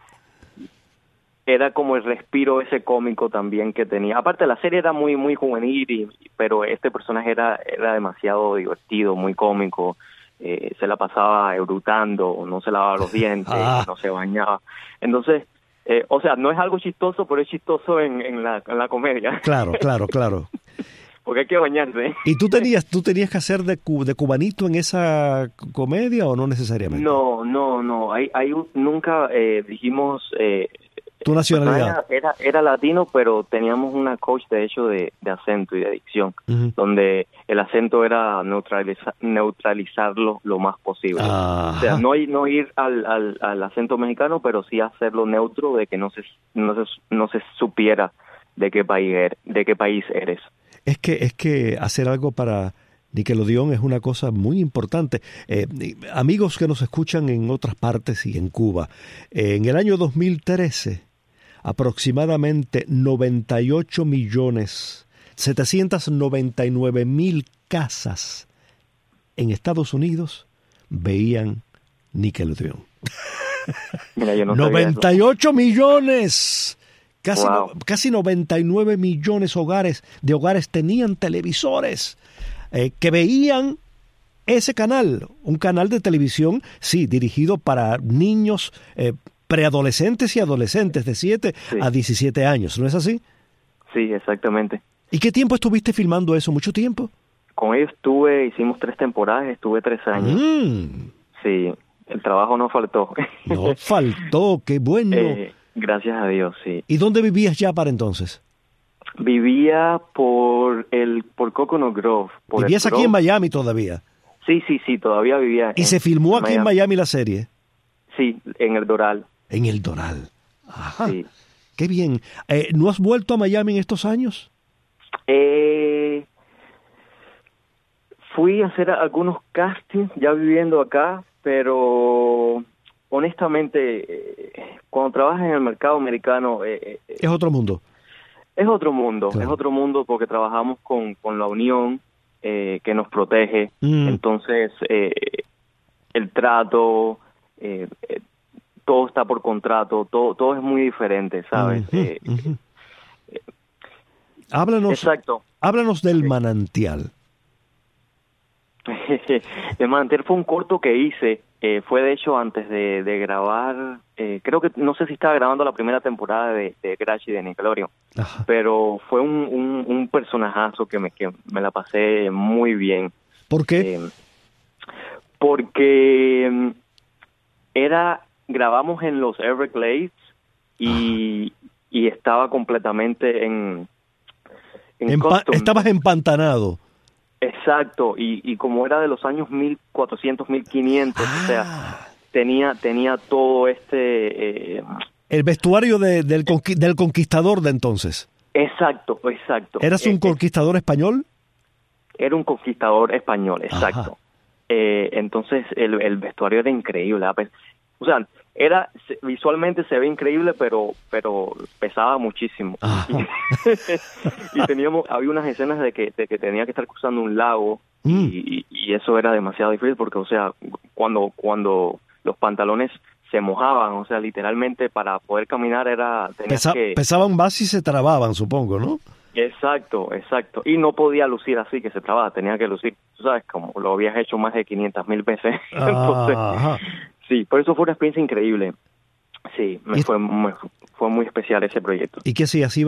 era como el respiro ese cómico también que tenía. Aparte, la serie era muy muy juvenil, y, pero este personaje era era demasiado divertido, muy cómico. Eh, se la pasaba eructando, no se lavaba los dientes, ah. no se bañaba. Entonces, eh, o sea, no es algo chistoso, pero es chistoso en, en, la, en la comedia. Claro, claro, claro. Porque hay que bañarse. ¿Y tú tenías tú tenías que hacer de, de cubanito en esa comedia o no necesariamente? No, no, no. Hay, hay, nunca eh, dijimos... Eh, ¿Tu nacionalidad? Era, era, era latino, pero teníamos una coach, de hecho, de, de acento y de dicción, uh-huh. donde el acento era neutraliza, neutralizarlo lo más posible. Ajá. O sea, no, no ir al, al, al acento mexicano, pero sí hacerlo neutro, de que no se, no se, no se supiera de qué país, er, de qué país eres. Es que, es que hacer algo para Nickelodeon es una cosa muy importante. Eh, amigos que nos escuchan en otras partes y en Cuba, eh, en el año dos mil trece, aproximadamente noventa y ocho millones setecientos noventa y nueve mil casas en Estados Unidos veían Nickelodeon. Mira, yo no noventa y ocho millones. Casi, wow. no, casi noventa y nueve millones hogares, de hogares tenían televisores eh, que veían ese canal, un canal de televisión, sí, dirigido para niños eh, preadolescentes y adolescentes de siete sí. a diecisiete años, ¿no es así? Sí, exactamente. ¿Y qué tiempo estuviste filmando eso? ¿Mucho tiempo? Con ellos estuve, hicimos tres temporadas, estuve tres años. Mm. Sí, el trabajo no faltó. No faltó, qué bueno. Eh, Gracias a Dios, sí. ¿Y dónde vivías ya para entonces? Vivía por el por Coconut Grove. Por ¿Vivías aquí en Miami todavía? Sí, sí, sí, todavía vivía. ¿Y en, se filmó aquí Miami. en Miami la serie? Sí, en el Doral. En el Doral. Ajá. Sí. Qué bien. Eh, ¿No has vuelto a Miami en estos años? Eh, fui a hacer algunos castings ya viviendo acá, pero... honestamente, eh, cuando trabajas en el mercado americano... Eh, eh, es otro mundo. Es otro mundo, claro. es otro mundo porque trabajamos con, con la Unión eh, que nos protege. Mm. Entonces, eh, el trato, eh, eh, todo está por contrato, todo todo es muy diferente, ¿sabes? Uh-huh, eh, uh-huh. Eh, háblanos, exacto. Háblanos del Manantial. El Manantial fue un corto que hice, eh, fue de hecho antes de, de grabar, eh, creo que, no sé si estaba grabando la primera temporada de, de Grachi de Nickelodeon, Ajá. pero fue un, un, un personajazo que me, que me la pasé muy bien. ¿Por qué? Eh, porque era, grabamos en los Everglades y, y estaba completamente en... en Empa- estabas empantanado. Exacto, y, y como era de los años mil cuatrocientos, mil quinientos, ah. o sea, tenía tenía todo este... Eh, el vestuario de, del, conqui- del conquistador de entonces. Exacto, exacto. ¿Eras un eh, conquistador español? Era un conquistador español, exacto. Eh, entonces el, el vestuario era increíble. O sea, era visualmente se ve increíble, pero pero pesaba muchísimo. Y, y teníamos había unas escenas de que de que tenía que estar cruzando un lago mm. y, y eso era demasiado difícil porque, o sea, cuando cuando los pantalones se mojaban, o sea, literalmente para poder caminar era tenías Pesa, que pesaban más y se trababan, supongo, ¿no? Exacto, exacto. Y no podía lucir así que se trababa, tenía que lucir, tú sabes, como lo habías hecho más de quinientas mil veces. Entonces, Ajá. sí, por eso fue una experiencia increíble. Sí, me fue, me fue muy especial ese proyecto. ¿Y qué hacías? ¿Ibas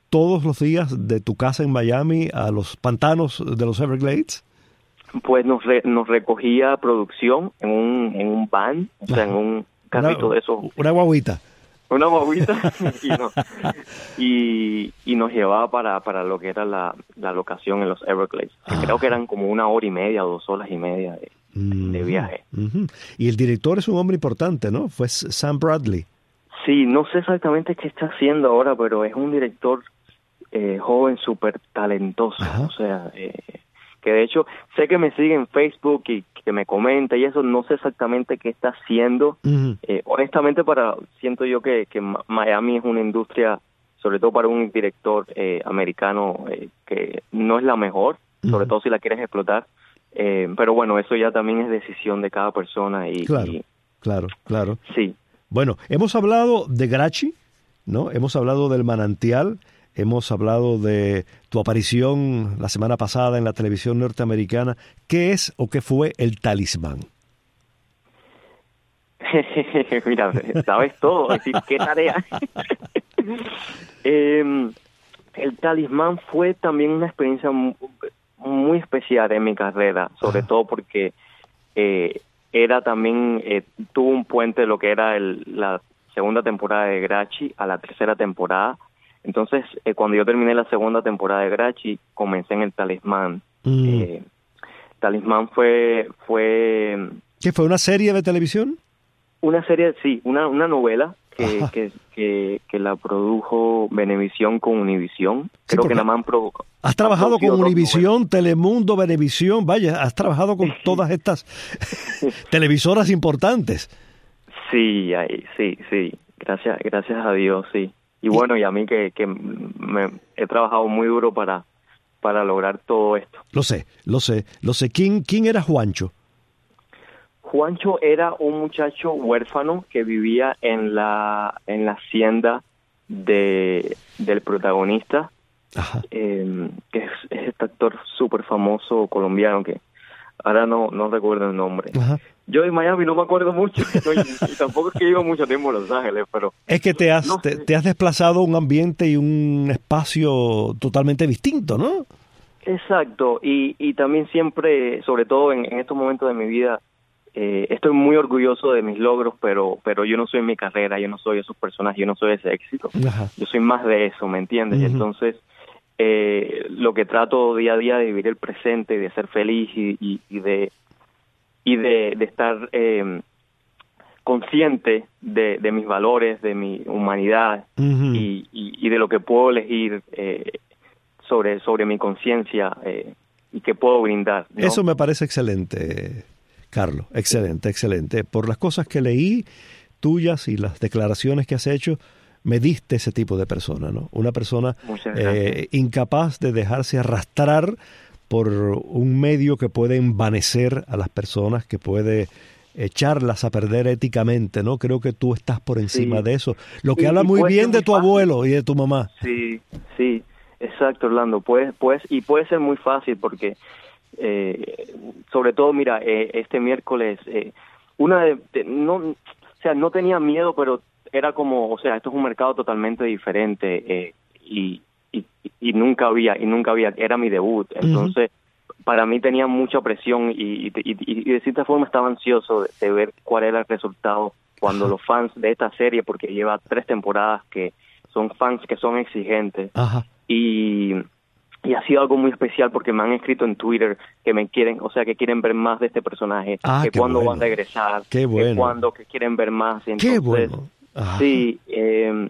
todos los días de tu casa en Miami a los pantanos de los Everglades? Pues nos re, nos recogía producción en un en un van, o sea, en un carrito una, de esos. Una guaguita. Una guaguita y, no, y, y nos llevaba para, para lo que era la, la locación en los Everglades. Que ah. Creo que eran como una hora y media o dos horas y media de, mm-hmm. de viaje. Mm-hmm. Y el director es un hombre importante, ¿no? Fue Sam Bradley. Sí, no sé exactamente qué está haciendo ahora, pero es un director eh, joven, súper talentoso. Ajá. O sea, eh, que de hecho sé que me sigue en Facebook y que me comenta y eso, no sé exactamente qué está haciendo. Uh-huh. Eh, honestamente, para siento yo que, que Miami es una industria, sobre todo para un director eh, americano, eh, que no es la mejor, uh-huh. sobre todo si la quieres explotar. Eh, pero bueno, eso ya también es decisión de cada persona. Y, claro, y, claro, claro. Sí. Bueno, hemos hablado de Grachi, ¿no? Hemos hablado del Manantial. Hemos hablado de tu aparición la semana pasada en la televisión norteamericana. ¿Qué es o qué fue el Talismán? Mira, sabes todo. Es decir, ¿qué tarea? eh, el Talismán fue también una experiencia muy, muy especial en mi carrera, sobre ah. todo porque eh, era también, eh, tuvo un puente lo que era el, la segunda temporada de Grachi a la tercera temporada. Entonces, eh, cuando yo terminé la segunda temporada de Grachi, comencé en el Talismán. Mm. Eh, Talismán fue, fue... ¿Qué fue, una serie de televisión? Una serie, sí, una, una novela que, que, que, que la produjo Venevisión con Univisión. Sí, Creo que nada más han pro, Has trabajado con Univisión, Telemundo, Venevisión, vaya, has trabajado con todas estas televisoras importantes. Sí, ahí, sí, sí, gracias, gracias a Dios, sí. Y bueno, y a mí que, que me, he trabajado muy duro para, para lograr todo esto. Lo sé, lo sé, lo sé. ¿Quién, quién era Juancho? Juancho era un muchacho huérfano que vivía en la en la hacienda de del protagonista, eh, que es, es este actor súper famoso colombiano que ahora no, no recuerdo el nombre. Ajá. Yo en Miami no me acuerdo mucho, y, y tampoco es que llevo mucho tiempo en Los Ángeles, pero... Es que te has, no te, te has desplazado a un ambiente y un espacio totalmente distinto, ¿no? Exacto, y, y también siempre, sobre todo en, en estos momentos de mi vida, eh, estoy muy orgulloso de mis logros, pero pero yo no soy mi carrera, yo no soy esos personajes, yo no soy ese éxito. Ajá. Yo soy más de eso, ¿me entiendes? Uh-huh. Y entonces, eh, lo que trato día a día de vivir el presente, de ser feliz y, y, y de... y de, de estar eh, consciente de, de mis valores, de mi humanidad, uh-huh. y, y, y de lo que puedo elegir eh, sobre, sobre mi conciencia eh, y que puedo brindar, ¿no? Eso me parece excelente, Carlos, excelente, excelente. Por las cosas que leí tuyas y las declaraciones que has hecho, me diste ese tipo de persona, ¿no? Una persona eh, incapaz de dejarse arrastrar por un medio que puede envanecer a las personas, que puede echarlas a perder éticamente, ¿no? Creo que tú estás por encima sí. de eso. Lo que y, habla muy bien de tu fácil. abuelo y de tu mamá. Sí, sí, exacto, Orlando. Puedes, puedes, y puede ser muy fácil porque, eh, sobre todo, mira, eh, este miércoles, eh, una de, de, no, o sea, no tenía miedo, pero era como, o sea, esto es un mercado totalmente diferente, eh, y Y, y nunca había, y nunca había, era mi debut, entonces uh-huh. para mí tenía mucha presión y, y, y, y de cierta forma estaba ansioso de, de ver cuál era el resultado cuando uh-huh. los fans de esta serie, porque lleva tres temporadas que son fans que son exigentes, uh-huh. y, y ha sido algo muy especial porque me han escrito en Twitter que me quieren, o sea, que quieren ver más de este personaje, ah, que cuándo bueno. va a regresar, qué bueno. que cuándo, que quieren ver más, y entonces, qué bueno. Uh-huh. sí, eh,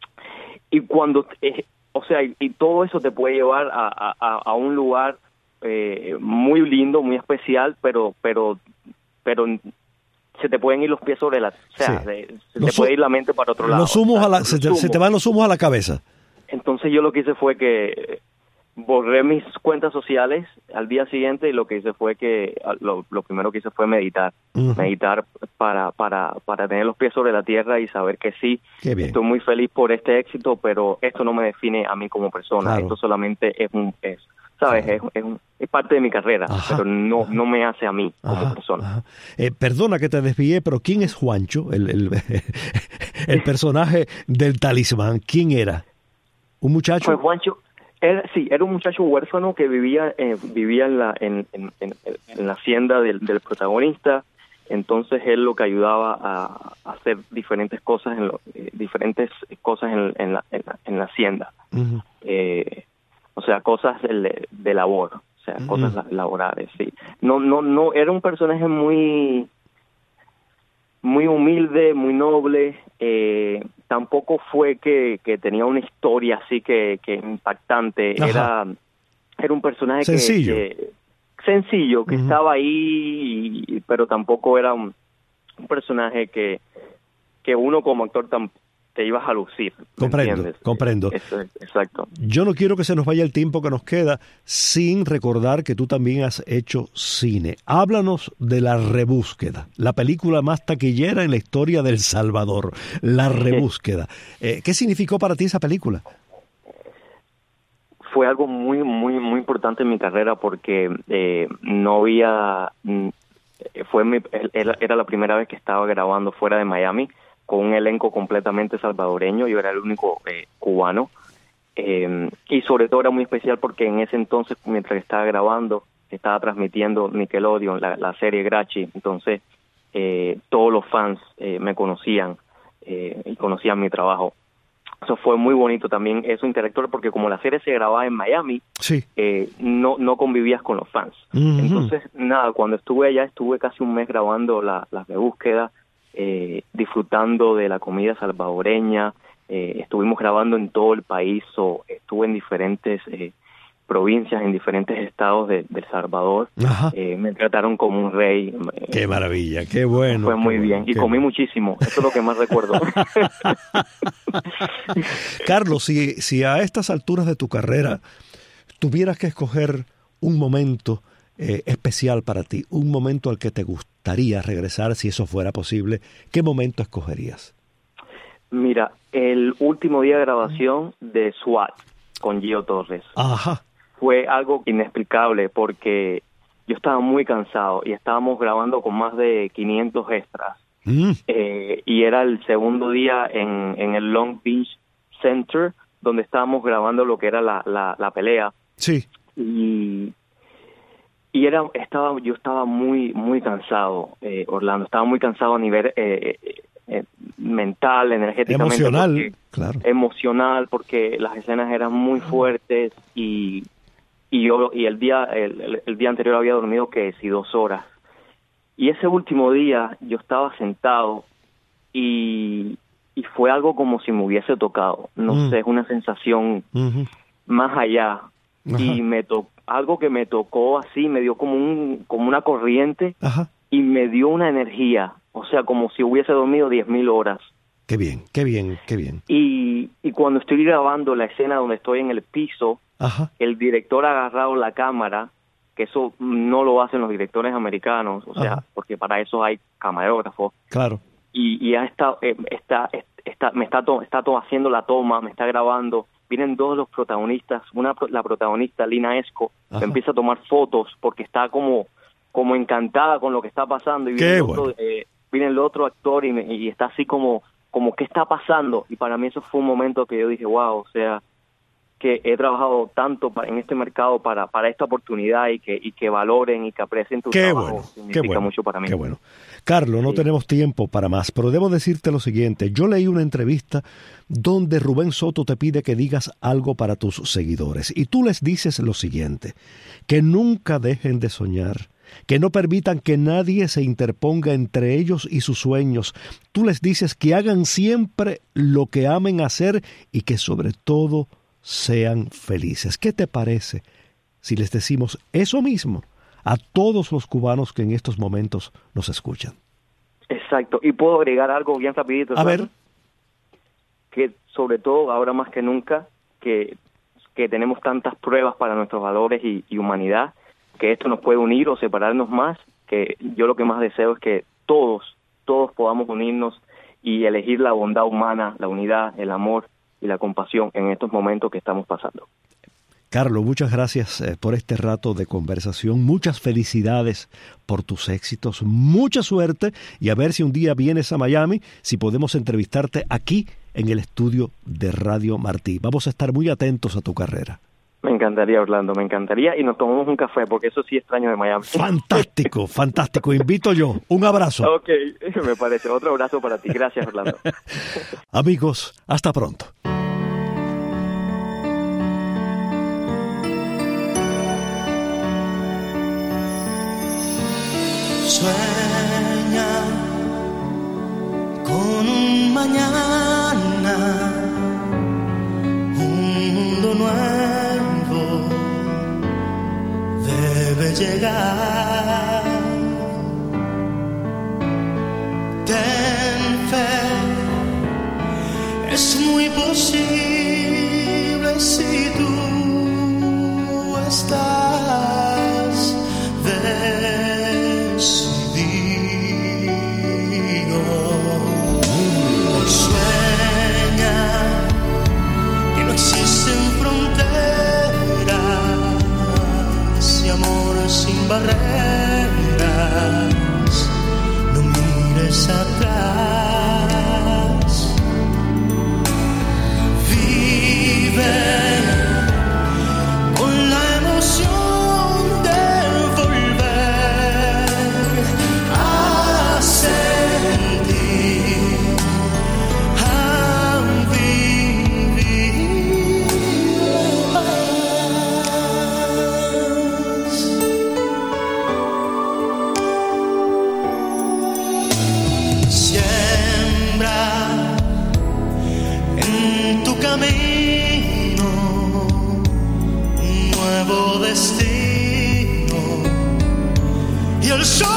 y cuando... Eh, O sea, y, y todo eso te puede llevar a, a, a un lugar eh, muy lindo, muy especial, pero pero pero se te pueden ir los pies sobre la... O sea, sí. de, se los te puede ir la mente para otro lado. Los humos o sea, a la, se, te, se te van los humos a la cabeza. Entonces yo lo que hice fue que borré mis cuentas sociales al día siguiente y lo que hice fue que... Lo, lo primero que hice fue meditar. Uh-huh. Meditar para, para, para tener los pies sobre la tierra y saber que sí, estoy muy feliz por este éxito, pero esto no me define a mí como persona. Claro. Esto solamente es un... Es, ¿sabes? Claro. Es, es, un, es parte de mi carrera, ajá, pero no, no me hace a mí como ajá, persona. Ajá. Eh, perdona que te desvié, pero ¿quién es Juancho? El, el, el personaje del Talismán, ¿quién era? ¿Un muchacho? Pues Juancho, era, sí, era un muchacho huérfano que vivía eh, vivía en la en, en, en, en la hacienda del, del protagonista. Entonces él lo que ayudaba a, a hacer diferentes cosas en lo, eh, diferentes cosas en, en, la, en, la, en la hacienda. Uh-huh. Eh, o sea, cosas de, de labor, o sea, uh-huh. cosas laborales, sí. No, no, no, era un personaje muy, muy humilde, muy noble. Eh, tampoco fue que, que tenía una historia así que, que impactante. Ajá. Era, era un personaje sencillo. que, que sencillo, que uh-huh. estaba ahí, y, pero tampoco era un, un personaje que, que uno como actor tam, te ibas a lucir. Comprendo, ¿entiendes? comprendo. Eso, exacto. Yo no quiero que se nos vaya el tiempo que nos queda sin recordar que tú también has hecho cine. Háblanos de La Rebúsqueda, la película más taquillera en la historia de El Salvador. La Rebúsqueda. Eh, ¿Qué significó para ti esa película? Fue algo muy, muy, muy importante en mi carrera porque eh, no había... fue mi, era, era la primera vez que estaba grabando fuera de Miami, con un elenco completamente salvadoreño. Yo era el único eh, cubano. Eh, y sobre todo era muy especial porque en ese entonces, mientras estaba grabando, estaba transmitiendo Nickelodeon, la, la serie Grachi. Entonces, eh, todos los fans eh, me conocían eh, y conocían mi trabajo. Eso fue muy bonito también, eso interactuar, porque como la serie se grababa en Miami, sí. eh, no no convivías con los fans. Uh-huh. Entonces, nada, cuando estuve allá, estuve casi un mes grabando la, la Rebúsqueda, eh, disfrutando de la comida salvadoreña. Eh, estuvimos grabando en todo el país, o estuve en diferentes eh, provincias, en diferentes estados de, de El Salvador. Eh, me trataron como un rey. Qué maravilla, qué bueno. Fue muy qué bien, bueno, y comí bueno. muchísimo, eso es lo que más recuerdo. Carlos, si, si a estas alturas de tu carrera tuvieras que escoger un momento eh, especial para ti, un momento al que te gustaría regresar, si eso fuera posible, ¿qué momento escogerías? Mira, el último día de grabación de SWAT con Gio Torres. Ajá. Fue algo inexplicable porque yo estaba muy cansado y estábamos grabando con más de quinientos extras. Mm. Eh, y era el segundo día en, en el Long Beach Center, donde estábamos grabando lo que era la, la, la pelea. Sí. Y, y era, estaba, yo estaba muy, muy cansado, eh, Orlando. Estaba muy cansado a nivel eh, eh, mental, energéticamente. Emocional, porque, claro. Emocional, porque las escenas eran muy fuertes y... Y yo y el día el, el, el día anterior había dormido que si dos horas. Y ese último día yo estaba sentado y, y fue algo como si me hubiese tocado. No mm. sé, es una sensación uh-huh. más allá. Ajá. Y me to, algo que me tocó así, me dio como un como una corriente. Ajá. Y me dio una energía. O sea, como si hubiese dormido diez mil horas. Qué bien, qué bien, qué bien. Y, y cuando estoy grabando la escena donde estoy en el piso, Ajá. el director ha agarrado la cámara, que eso no lo hacen los directores americanos, o sea, Ajá. porque para eso hay camarógrafos. Claro. Y, y ya está, eh, está, está, me está, to, está to haciendo la toma, me está grabando. Vienen dos de los protagonistas, una la protagonista, Lina Esco, que empieza a tomar fotos porque está como, como encantada con lo que está pasando. Y viene, Qué el, bueno. otro, eh, viene el otro actor y, me, y está así como... como qué está pasando, y para mí eso fue un momento que yo dije, wow, o sea, que he trabajado tanto para, en este mercado para para esta oportunidad y que y que valoren y que aprecien tu qué trabajo, bueno, significa qué bueno, mucho para mí. Qué bueno. Carlos, no sí. tenemos tiempo para más, pero debo decirte lo siguiente, yo leí una entrevista donde Rubén Soto te pide que digas algo para tus seguidores, y tú les dices lo siguiente, que nunca dejen de soñar, que no permitan que nadie se interponga entre ellos y sus sueños. Tú les dices que hagan siempre lo que amen hacer y que sobre todo sean felices. ¿Qué te parece si les decimos eso mismo a todos los cubanos que en estos momentos nos escuchan? Exacto. Y puedo agregar algo bien rapidito. A ¿sabes? ver. Que sobre todo ahora más que nunca, que, que tenemos tantas pruebas para nuestros valores y, y humanidad, que esto nos puede unir o separarnos más, que yo lo que más deseo es que todos, todos podamos unirnos y elegir la bondad humana, la unidad, el amor y la compasión en estos momentos que estamos pasando. Carlos, muchas gracias eh, por este rato de conversación, muchas felicidades por tus éxitos, mucha suerte y a ver si un día vienes a Miami, si podemos entrevistarte aquí en el estudio de Radio Martí. Vamos a estar muy atentos a tu carrera. Me encantaría, Orlando, me encantaría, y nos tomamos un café, porque eso sí extraño de Miami. Fantástico, fantástico, invito yo. Un abrazo. Ok, me parece. Otro abrazo para ti. Gracias, Orlando. Amigos, hasta pronto. Sueña con un mañana, un mundo nuevo debe llegar. Ten fe, es muy posible si tú estás decidido. Sueña que no existen fronteras y amor sin barreras. No mires atrás. Vive con la emoción de volver a sentir, a vivir más. Siembra en tu camino un nuevo destino y el sol